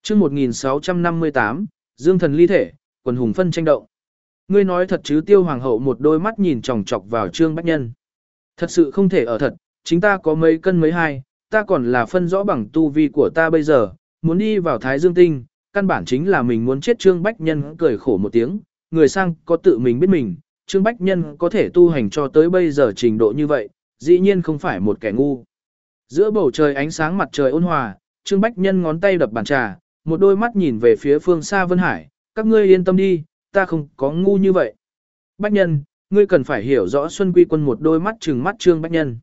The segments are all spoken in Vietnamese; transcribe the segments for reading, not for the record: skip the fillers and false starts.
Chương 1658, Dương thần ly thể, quần hùng phân tranh động. Ngươi nói thật chứ? Tiêu hoàng hậu một đôi mắt nhìn chòng chọc vào Trương Bách Nhân. Thật sự không thể ở thật, chính ta có mấy cân mấy hai, ta còn là phân rõ bằng tu vi của ta bây giờ, muốn đi vào Thái Dương Tinh, căn bản chính là mình muốn chết. Trương Bách Nhân cười khổ một tiếng, người sang có tự mình biết mình, Trương Bách Nhân có thể tu hành cho tới bây giờ trình độ như vậy, dĩ nhiên không phải một kẻ ngu. Giữa bầu trời ánh sáng mặt trời ôn hòa, Trương Bách Nhân ngón tay đập bàn trà, một đôi mắt nhìn về phía phương xa Vân Hải, các ngươi yên tâm đi, ta không có ngu như vậy. Bách Nhân, ngươi cần phải hiểu rõ. Xuân Quy Quân một đôi mắt trừng mắt Trương Bách Nhân.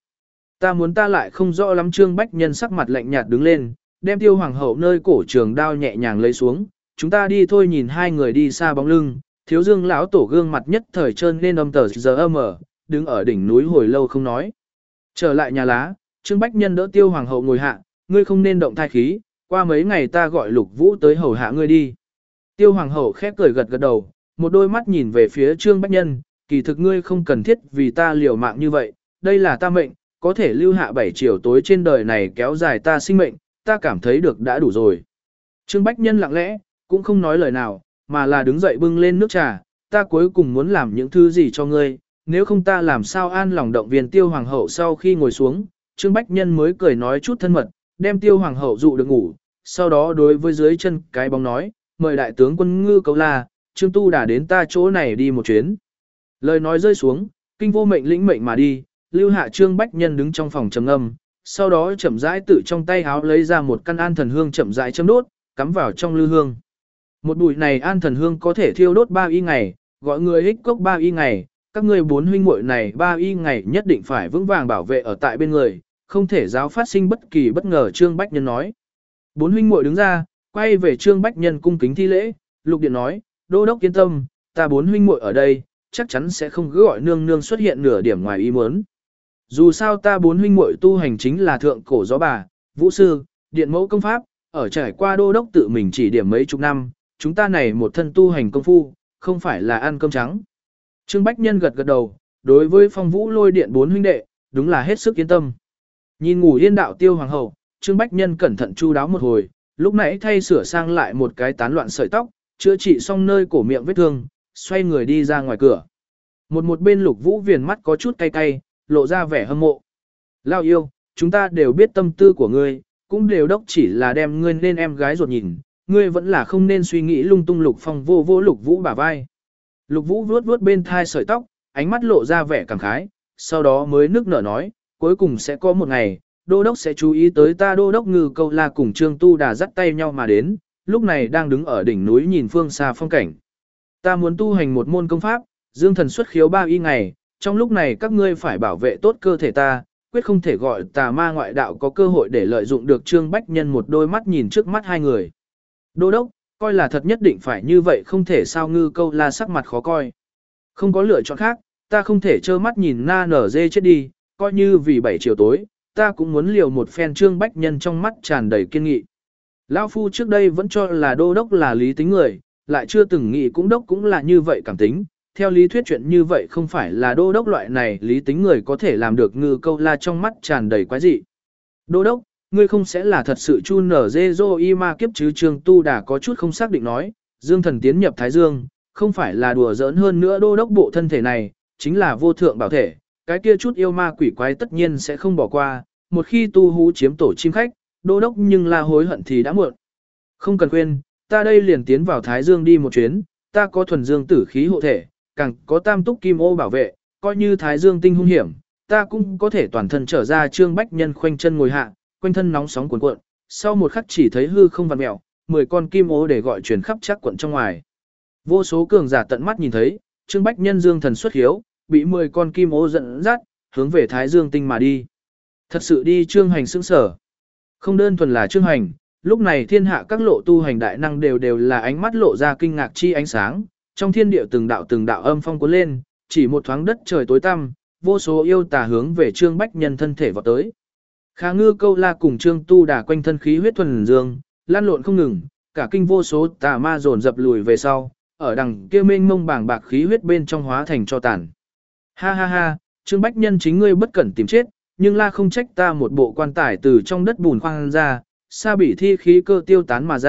Ta lại không rõ lắm. Trương Bách Nhân sắc mặt lạnh nhạt đứng lên, đem Tiêu hoàng hậu nơi cổ trường đao nhẹ nhàng lấy xuống. Chúng ta đi thôi. Nhìn hai người đi xa bóng lưng, Thiếu Dương lão tổ gương mặt nhất thời trơn lên âm tờ giờ mở, đứng ở đỉnh núi hồi lâu không nói. Trở lại nhà lá, Trương Bách Nhân đỡ Tiêu hoàng hậu ngồi hạ, ngươi không nên động thai khí, qua mấy ngày ta gọi Lục Vũ tới hầu hạ ngươi đi. Tiêu hoàng hậu khép cười gật gật đầu, một đôi mắt nhìn về phía Trương Bách Nhân, kỳ thực ngươi không cần thiết vì ta liều mạng như vậy, đây là ta mệnh, có thể lưu hạ 7 chiều tối trên đời này kéo dài ta sinh mệnh, ta cảm thấy được đã đủ rồi. Trương Bách Nhân lặng lẽ, cũng không nói lời nào, mà là đứng dậy bưng lên nước trà, ta cuối cùng muốn làm những thứ gì cho ngươi, nếu không ta làm sao an lòng động viên. Tiêu hoàng hậu sau khi ngồi xuống, Trương Bách Nhân mới cười nói chút thân mật, đem Tiêu hoàng hậu dụ được ngủ, sau đó đối với dưới chân cái bóng nói, mời đại tướng quân Ngư Câu La, Trương Tu Đà đến ta chỗ này đi một chuyến. Lời nói rơi xuống, kinh vô mệnh lĩnh mệnh mà đi, lưu hạ Trương Bách Nhân đứng trong phòng trầm ngâm, sau đó chậm rãi tự trong tay háo lấy ra một căn an thần hương chậm rãi châm đốt, cắm vào trong lư hương. Một bụi này an thần hương có thể thiêu đốt 3 y ngày, gọi người hích cốc 3 y ngày, các ngươi 4 huynh muội này 3 y ngày nhất định phải vững vàng bảo vệ ở tại bên người, không thể giáo phát sinh bất kỳ bất ngờ. Trương Bách Nhân nói. 4 huynh muội đứng ra, quay về Trương Bách Nhân cung kính thi lễ, Lục Điện nói, đô đốc yên tâm, ta 4 huynh muội ở đây, chắc chắn sẽ không cứ gọi nương nương xuất hiện nửa điểm ngoài ý muốn. Dù sao ta 4 huynh muội tu hành chính là thượng cổ gió bà, vũ sư, điện mẫu công pháp, ở trải qua đô đốc tự mình chỉ điểm mấy chục năm, chúng ta này một thân tu hành công phu, không phải là ăn cơm trắng. Trương Bách Nhân gật gật đầu, đối với Phong Vũ Lôi Điện 4 huynh đệ, đúng là hết sức yên tâm. Nhìn ngủ yên đạo Tiêu hoàng hậu, Trương Bách Nhân cẩn thận chu đáo một hồi, lúc nãy thay sửa sang lại một cái tán loạn sợi tóc, chữa trị xong nơi cổ miệng vết thương, xoay người đi ra ngoài cửa. Một bên Lục Vũ viền mắt có chút cay cay, lộ ra vẻ hâm mộ. Lao yêu, chúng ta đều biết tâm tư của ngươi, cũng đều đốc chỉ là đem ngươi lên em gái ruột nhìn, ngươi vẫn là không nên suy nghĩ lung tung. Lục Phong vô vô Lục Vũ bả vai. Lục Vũ vuốt vuốt bên thai sợi tóc, ánh mắt lộ ra vẻ cảm khái, sau đó mới nức nở nói, cuối cùng sẽ có một ngày, đô đốc sẽ chú ý tới ta. Đô đốc Ngư Câu La cùng Trương Tu Đà dắt tay nhau mà đến, lúc này đang đứng ở đỉnh núi nhìn phương xa phong cảnh. Ta muốn tu hành một môn công pháp, dương thần xuất khiếu 3 y ngày, trong lúc này các ngươi phải bảo vệ tốt cơ thể ta, quyết không thể gọi tà ma ngoại đạo có cơ hội để lợi dụng được. Trương Bách Nhân một đôi mắt nhìn trước mắt hai người. Đô đốc, coi là thật nhất định phải như vậy không thể sao? Ngư Câu La sắc mặt khó coi. Không có lựa chọn khác, ta không thể trơ mắt nhìn na nở dê chết đi, coi như vì 7 chiều tối, ta cũng muốn liều một phen. Trương Bách Nhân trong mắt tràn đầy kiên nghị. Lão phu trước đây vẫn cho là đô đốc là lý tính người, lại chưa từng nghĩ cũng đốc cũng là như vậy cảm tính. Theo lý thuyết chuyện như vậy không phải là đô đốc loại này lý tính người có thể làm được. Ngư Câu La trong mắt tràn đầy quái dị. Đô đốc, ngươi không sẽ là thật sự chu nở dê dô y ma kiếp chứ? Trương Tu Đà có chút không xác định nói, dương thần tiến nhập Thái Dương, không phải là đùa giỡn. Hơn nữa đô đốc bộ thân thể này, chính là vô thượng bảo thể, cái kia chút yêu ma quỷ quái tất nhiên sẽ không bỏ qua, một khi tu hú chiếm tổ chim khách, đô đốc nhưng là hối hận thì đã muộn. Không cần quên, ta đây liền tiến vào Thái Dương đi một chuyến, ta có thuần dương tử khí hộ thể, càng có tam túc kim ô bảo vệ, coi như Thái Dương tinh hung hiểm, ta cũng có thể toàn thân trở ra. Trương Bách Nhân khoanh chân ngồi hạ, quanh thân nóng sóng cuồn cuộn, sau một khắc chỉ thấy hư không vặn mèo, 10 con kim ô để gọi truyền khắp chắc quận trong ngoài. Vô số cường giả tận mắt nhìn thấy, Trương Bách Nhân dương thần xuất hiếu, bị 10 con kim ô dẫn dắt, hướng về Thái Dương tinh mà đi. Thật sự đi. Trương Hành sững sở. Không đơn thuần là Trương Hành, lúc này thiên hạ các lộ tu hành đại năng đều là ánh mắt lộ ra kinh ngạc chi ánh sáng, trong thiên địa từng đạo âm phong cuốn lên, chỉ một thoáng đất trời tối tăm, vô số yêu tà hướng về Trương Bách Nhân thân thể vọt tới. Khá Ngư Câu La cùng Trương Tu Đà quanh thân khí huyết thuần dương, lan lộn không ngừng, cả kinh vô số tà ma dồn dập lùi về sau, ở đằng kia mênh mông bàng bạc khí huyết bên trong hóa thành cho tàn. Ha ha ha, Trương Bách Nhân chính ngươi bất cẩn tìm chết, nhưng la không trách ta một bộ quan tài từ trong đất bùn khoan ra, sa bị thi khí cơ tiêu tán mà ra,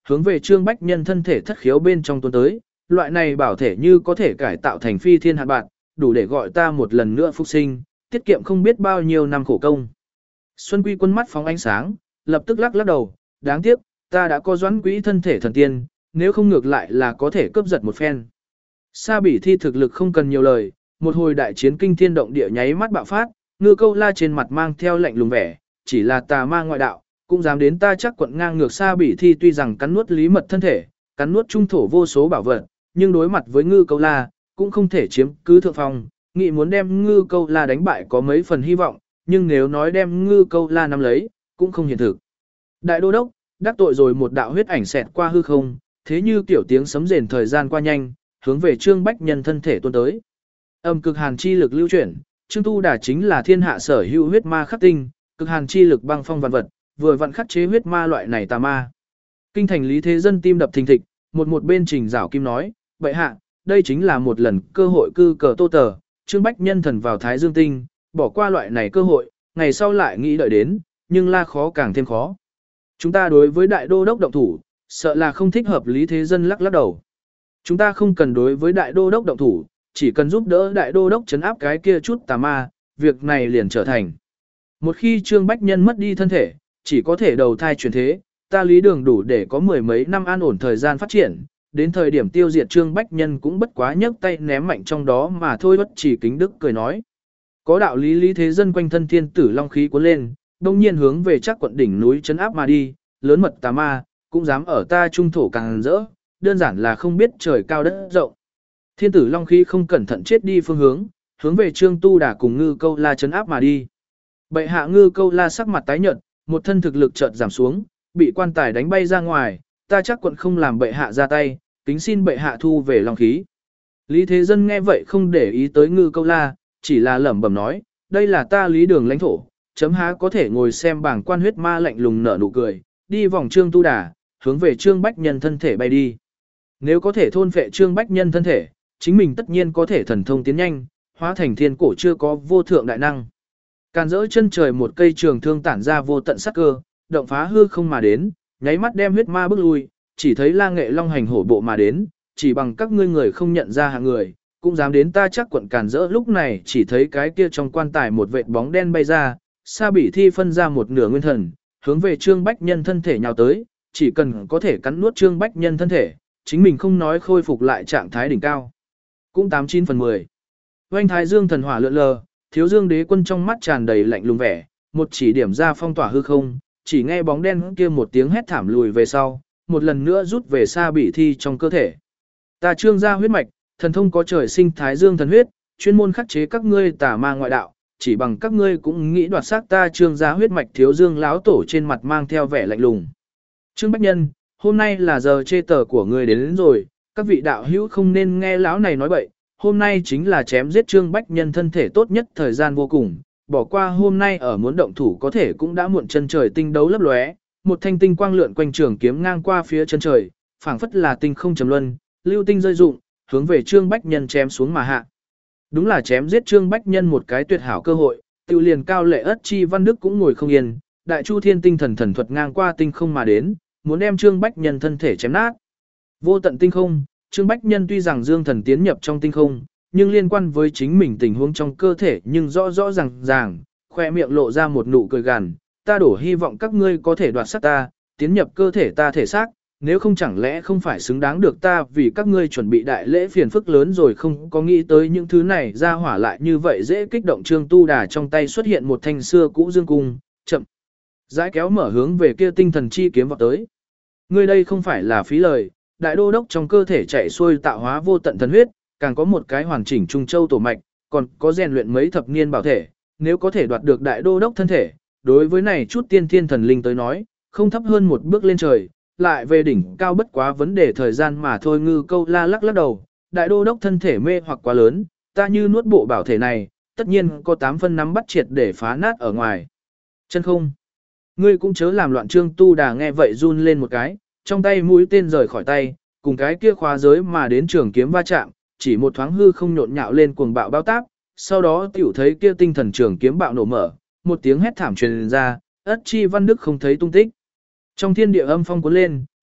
hướng về Trương Bách Nhân thân thể thất khiếu bên trong tuôn tới, loại này bảo thể như có thể cải tạo thành phi thiên hạn bạn, đủ để gọi ta một lần nữa phục sinh, tiết kiệm không biết bao nhiêu năm khổ công. Xuân Quy Quân mắt phóng ánh sáng, lập tức lắc lắc đầu, đáng tiếc, ta đã có doãn quỹ thân thể thần tiên, nếu không ngược lại là có thể cướp giật một phen. Sa Bỉ Thi thực lực không cần nhiều lời, một hồi đại chiến kinh thiên động địa nháy mắt bạo phát, Ngư Câu La trên mặt mang theo lạnh lùng vẻ, chỉ là tà ma ngoại đạo, cũng dám đến ta chắc quận ngang ngược Sa Bỉ Thi tuy rằng cắn nuốt lý mật thân thể, cắn nuốt trung thổ vô số bảo vật, nhưng đối mặt với Ngư Câu La, cũng không thể chiếm cứ thượng phong, nghĩ muốn đem Ngư Câu La đánh bại có mấy phần hy vọng, nhưng nếu nói đem Ngư Câu La nắm lấy, cũng không hiện thực. Đại đô đốc, đắc tội rồi một đạo huyết ảnh xẹt qua hư không, thế như kiểu tiếng sấm rền thời gian qua nhanh, hướng về Trương Bách Nhân thân thể tuôn tới. Âm cực hàn chi lực lưu chuyển, Trương Tu Đà chính là thiên hạ sở hữu huyết ma khắc tinh, cực hàn chi lực băng phong vạn vật, vừa vặn khắc chế huyết ma loại này tà ma. Kinh thành Lý Thế Dân tim đập thình thịch, một bên Trình Giảo Kim nói, "Bệ hạ, đây chính là một lần cơ hội cư cờ tô tờ, Trương Bách Nhân thần vào Thái Dương Tinh, bỏ qua loại này cơ hội, ngày sau lại nghĩ đợi đến, nhưng la khó càng thêm khó. Chúng ta đối với đại đô đốc động thủ, sợ là không thích hợp." Lý Thế Dân lắc lắc đầu. "Chúng ta không cần đối với đại đô đốc động thủ, chỉ cần giúp đỡ đại đô đốc trấn áp cái kia chút tà ma, việc này liền trở thành. Một khi Trương Bách Nhân mất đi thân thể, chỉ có thể đầu thai chuyển thế, ta Lý Đường đủ để có mười mấy năm an ổn thời gian phát triển, đến thời điểm tiêu diệt Trương Bách Nhân cũng bất quá nhấc tay ném mạnh trong đó mà thôi." Bất Chỉ Kính Đức cười nói. Có đạo lý. Lý Thế Dân quanh thân thiên tử long khí cuốn lên, đông nhiên hướng về chắc quận đỉnh núi trấn áp mà đi, lớn mật tà ma, cũng dám ở ta trung thổ càng rỡ, đơn giản là không biết trời cao đất rộng. Thiên tử long khí không cẩn thận chết đi phương hướng, hướng về Trương Tu Đà cùng Ngư Câu La trấn áp mà đi. Bệ hạ. Ngư Câu La sắc mặt tái nhợt, một thân thực lực chợt giảm xuống, bị quan tài đánh bay ra ngoài, ta chắc quận không làm bệ hạ ra tay, kính xin bệ hạ thu về long khí. Lý Thế Dân nghe vậy không để ý tới Ngư Câu La, chỉ là lẩm bẩm nói, đây là ta Lý Đường lãnh thổ, chấm há có thể ngồi xem bảng quan huyết ma lạnh lùng nở nụ cười, đi vòng Trương Tu Đà, hướng về Trương Bách Nhân thân thể bay đi. Nếu có thể thôn phệ Trương Bách Nhân thân thể, chính mình tất nhiên có thể thần thông tiến nhanh, hóa thành thiên cổ chưa có vô thượng đại năng. Càn rỡ chân trời một cây trường thương tản ra vô tận sắc cơ, động phá hư không mà đến, nháy mắt đem huyết ma bước lui, chỉ thấy La Nghệ Long hành hổ bộ mà đến, chỉ bằng các ngươi người không nhận ra hạng người, cũng dám đến ta chắc quận Càn rỡ. Lúc này chỉ thấy cái kia trong quan tài một vệt bóng đen bay ra, Sa Bỉ Thi phân ra một nửa nguyên thần, hướng về Trương Bách Nhân thân thể nhào tới, chỉ cần có thể cắn nuốt Trương Bách Nhân thân thể, chính mình không nói khôi phục lại trạng thái đỉnh cao. Cũng 89/10. Oanh Thái Dương thần hỏa lượn lờ, Thiếu Dương Đế Quân trong mắt tràn đầy lạnh lùng vẻ, một chỉ điểm ra phong tỏa hư không, chỉ nghe bóng đen kia một tiếng hét thảm lùi về sau, một lần nữa rút về Sa Bỉ Thi trong cơ thể. Ta Trương gia huyết mạch, thần thông có trời sinh Thái Dương thần huyết, chuyên môn khắc chế các ngươi tà ma ngoại đạo, chỉ bằng các ngươi cũng nghĩ đoạt xác ta Trương gia huyết mạch. Thiếu Dương láo tổ trên mặt mang theo vẻ lạnh lùng. Trương Bách Nhân, hôm nay là giờ chê tờ của ngươi đến rồi, các vị đạo hữu không nên nghe lão này nói bậy, hôm nay chính là chém giết Trương Bách Nhân thân thể tốt nhất thời gian vô cùng, bỏ qua hôm nay ở muốn động thủ có thể cũng đã muộn. Chân trời tinh đấu lấp lóe, một thanh tinh quang lượn quanh trường kiếm ngang qua phía chân trời, phảng phất là tinh không trầm luân, lưu tinh rơi rụng, hướng về Trương Bách Nhân chém xuống mà hạ. Đúng là chém giết Trương Bách Nhân một cái tuyệt hảo cơ hội, tiêu liền cao lệ ất chi văn đức cũng ngồi không yên, đại chu thiên tinh thần thần thuật ngang qua tinh không mà đến, muốn đem Trương Bách Nhân thân thể chém nát. Vô tận tinh không, Trương Bách Nhân tuy rằng dương thần tiến nhập trong tinh không, nhưng liên quan với chính mình tình huống trong cơ thể nhưng rõ rõ ràng, khoe miệng lộ ra một nụ cười gằn, ta đổ hy vọng các ngươi có thể đoạt xác ta, tiến nhập cơ thể ta thể xác, nếu không chẳng lẽ không phải xứng đáng được ta vì các ngươi chuẩn bị đại lễ phiền phức lớn rồi. Không có nghĩ tới những thứ này ra hỏa lại như vậy dễ kích động. Trương Tu Đà trong tay xuất hiện một thanh xưa cũ dương cung, chậm rãi kéo mở hướng về kia tinh thần chi kiếm vọt tới. Ngươi đây không phải là phí lời, đại đô đốc trong cơ thể chạy xuôi tạo hóa vô tận thần huyết, càng có một cái hoàn chỉnh trung châu tổ mạch, còn có rèn luyện mấy thập niên bảo thể, nếu có thể đoạt được đại đô đốc thân thể, đối với này chút tiên thiên thần linh tới nói, không thấp hơn một bước lên trời, lại về đỉnh cao bất quá vấn đề thời gian mà thôi. Ngư Câu La lắc lắc đầu, đại đô đốc thân thể mê hoặc quá lớn, ta như nuốt bộ bảo thể này, tất nhiên có 8 phân nắm bắt triệt để phá nát ở ngoài. Chân không, ngươi cũng chớ làm loạn. Trương Tu Đà nghe vậy run lên một cái, trong tay mũi tên rời khỏi tay, cùng cái kia khóa giới mà đến trường kiếm va chạm, chỉ một thoáng hư không nhộn nhạo lên cuồng bạo bao táp, sau đó tiểu thấy kia tinh thần trường kiếm bạo nổ mở, một tiếng hét thảm truyền ra, ất chi văn đức không thấy tung tích. Trong thiên địa âm phong cuốn lên,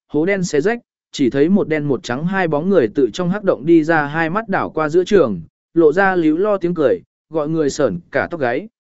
hố đen xé rách, chỉ thấy một đen một trắng hai bóng người tự trong hắc động đi ra, hai mắt đảo qua giữa trường, lộ ra líu lo tiếng cười, gọi người sởn cả tóc gáy.